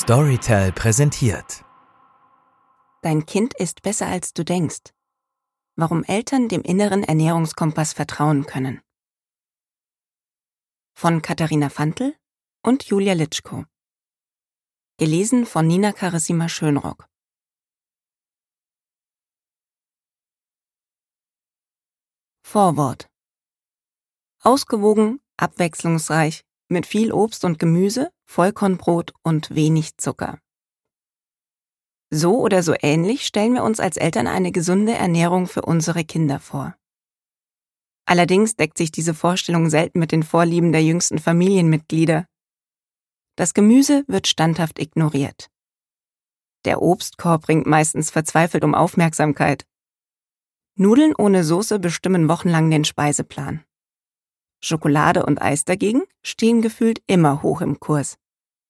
Storytel präsentiert. Dein Kind isst besser als du denkst. Warum Eltern dem inneren Ernährungskompass vertrauen können. Von Katharina Fantl und Julia Litschko. Gelesen von Nina Carissima Schönrock. Vorwort. Ausgewogen, abwechslungsreich, mit viel Obst und Gemüse, Vollkornbrot und wenig Zucker. So oder so ähnlich stellen wir uns als Eltern eine gesunde Ernährung für unsere Kinder vor. Allerdings deckt sich diese Vorstellung selten mit den Vorlieben der jüngsten Familienmitglieder. Das Gemüse wird standhaft ignoriert. Der Obstkorb ringt meistens verzweifelt um Aufmerksamkeit. Nudeln ohne Soße bestimmen wochenlang den Speiseplan. Schokolade und Eis dagegen stehen gefühlt immer hoch im Kurs.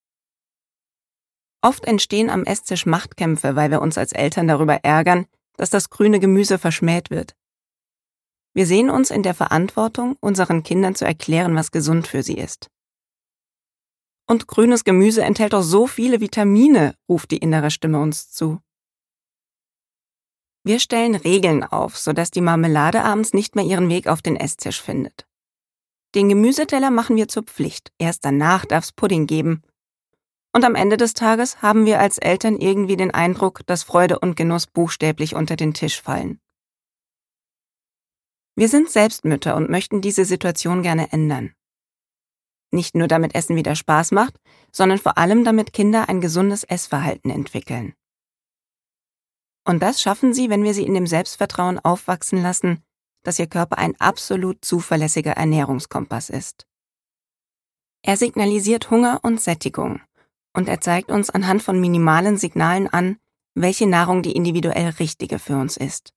Oft entstehen am Esstisch Machtkämpfe, weil wir uns als Eltern darüber ärgern, dass das grüne Gemüse verschmäht wird. Wir sehen uns in der Verantwortung, unseren Kindern zu erklären, was gesund für sie ist. Und grünes Gemüse enthält doch so viele Vitamine, ruft die innere Stimme uns zu. Wir stellen Regeln auf, sodass die Marmelade abends nicht mehr ihren Weg auf den Esstisch findet. Den Gemüseteller machen wir zur Pflicht, erst danach darf's Pudding geben. Und am Ende des Tages haben wir als Eltern irgendwie den Eindruck, dass Freude und Genuss buchstäblich unter den Tisch fallen. Wir sind selbst Mütter und möchten diese Situation gerne ändern. Nicht nur damit Essen wieder Spaß macht, sondern vor allem damit Kinder ein gesundes Essverhalten entwickeln. Und das schaffen sie, wenn wir sie in dem Selbstvertrauen aufwachsen lassen, dass ihr Körper ein absolut zuverlässiger Ernährungskompass ist. Er signalisiert Hunger und Sättigung und er zeigt uns anhand von minimalen Signalen an, welche Nahrung die individuell richtige für uns ist.